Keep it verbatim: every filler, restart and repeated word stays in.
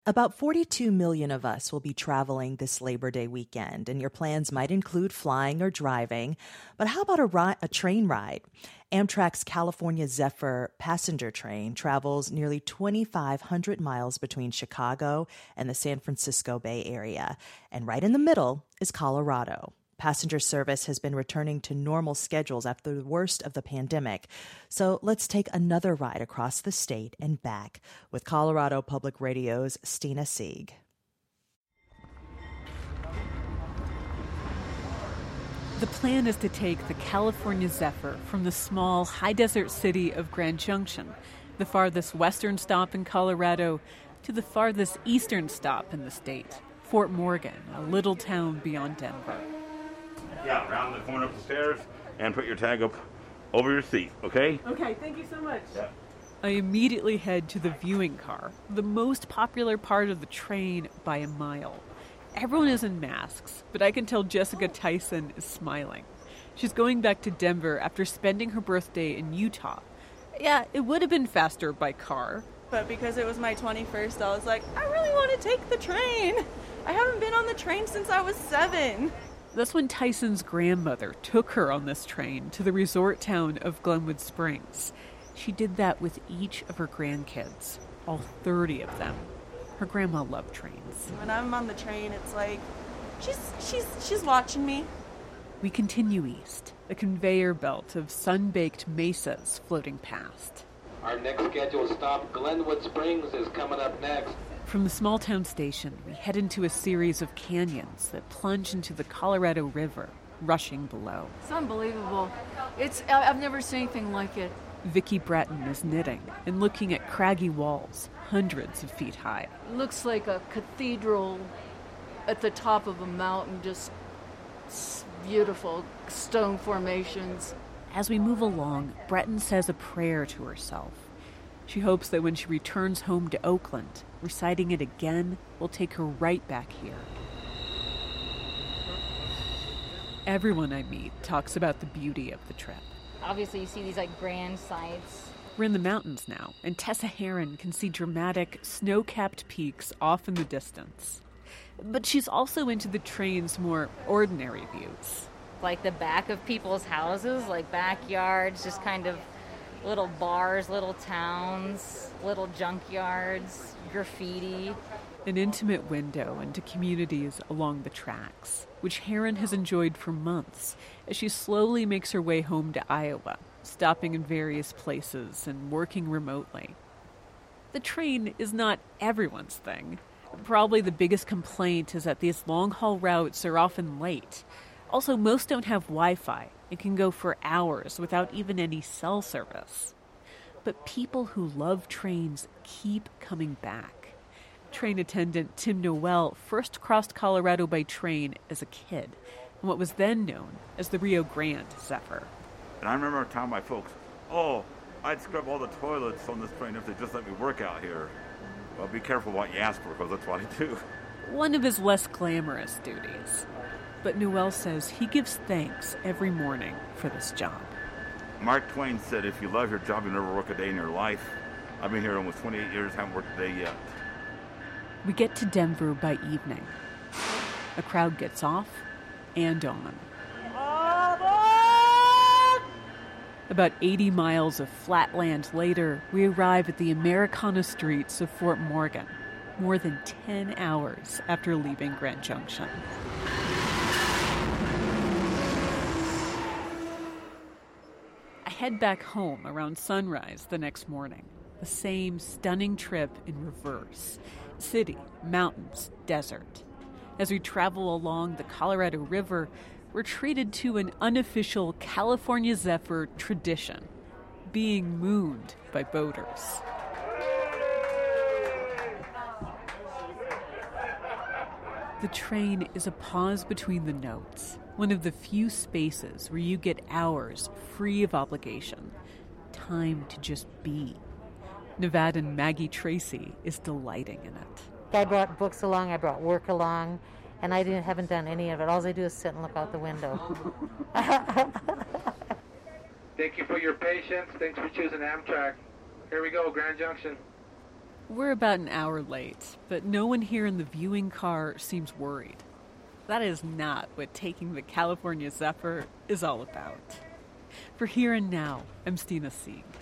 About forty-two million of us will be traveling this Labor Day weekend, and your plans might include flying or driving. But how about a, ri- a train ride? Amtrak's California Zephyr passenger train travels nearly twenty-five hundred miles between Chicago and the San Francisco Bay Area. And right in the middle is Colorado. Passenger service has been returning to normal schedules after the worst of the pandemic. So let's take another ride across the state and back with Colorado Public Radio's Stina Sieg. The plan is to take the California Zephyr from the small, high-desert city of Grand Junction, the farthest western stop in Colorado, to the farthest eastern stop in the state, Fort Morgan, a little town beyond Denver. Yeah, around the corner of the stairs and put your tag up over your seat, okay? Okay, thank you so much. Yeah. I immediately head to the viewing car, the most popular part of the train by a mile. Everyone is in masks, but I can tell Jessica Tyson is smiling. She's going back to Denver after spending her birthday in Utah. Yeah, it would have been faster by car. But because it was my twenty-first, I was like, I really want to take the train. I haven't been on the train since I was seven. That's when Tyson's grandmother took her on this train to the resort town of Glenwood Springs. She did that with each of her grandkids, all thirty of them. Her grandma loved trains. When I'm on the train, it's like, she's she's she's watching me. We continue east, a conveyor belt of sun-baked mesas floating past. Our next scheduled stop, Glenwood Springs, is coming up next. From the small town station, we head into a series of canyons that plunge into the Colorado River, rushing below. It's unbelievable. It's I've never seen anything like it. Vicki Breton is knitting and looking at craggy walls, hundreds of feet high. It looks like a cathedral at the top of a mountain, just beautiful stone formations. As we move along, Breton says a prayer to herself. She hopes that when she returns home to Oakland, reciting it again will take her right back here. Everyone I meet talks about the beauty of the trip. Obviously, you see these like grand sights. We're in the mountains now, and Tessa Heron can see dramatic, snow-capped peaks off in the distance. But she's also into the train's more ordinary views. Like the back of people's houses, like backyards, just kind of little bars, little towns, little junkyards, graffiti. An intimate window into communities along the tracks, which Heron has enjoyed for months as she slowly makes her way home to Iowa, stopping in various places and working remotely. The train is not everyone's thing. Probably the biggest complaint is that these long-haul routes are often late. Also, most don't have Wi-Fi and can go for hours without even any cell service. But people who love trains keep coming back. Train attendant Tim Noel first crossed Colorado by train as a kid, in what was then known as the Rio Grande Zephyr. And I remember telling my folks, oh, I'd scrub all the toilets on this train if they just let me work out here. Well, be careful what you ask for, because that's what I do. One of his less glamorous duties. But Noel says he gives thanks every morning for this job. Mark Twain said, if you love your job, you'll never work a day in your life. I've been here almost twenty-eight years, haven't worked a day yet. We get to Denver by evening. A crowd gets off and on. About eighty miles of flat land later, we arrive at the Americana streets of Fort Morgan, more than ten hours after leaving Grand Junction. I head back home around sunrise the next morning. The same stunning trip in reverse. City, mountains, desert. As we travel along the Colorado River, we're treated to an unofficial California Zephyr tradition, being mooned by boaters. The train is a pause between the notes, one of the few spaces where you get hours free of obligation, time to just be. Nevadan Maggie Tracy is delighting in it. I brought books along, I brought work along, and I didn't, haven't done any of it. All I do is sit and look out the window. Thank you for your patience. Thanks for choosing Amtrak. Here we go, Grand Junction. We're about an hour late, but no one here in the viewing car seems worried. That is not what taking the California Zephyr is all about. For Here and Now, I'm Stina Sieg.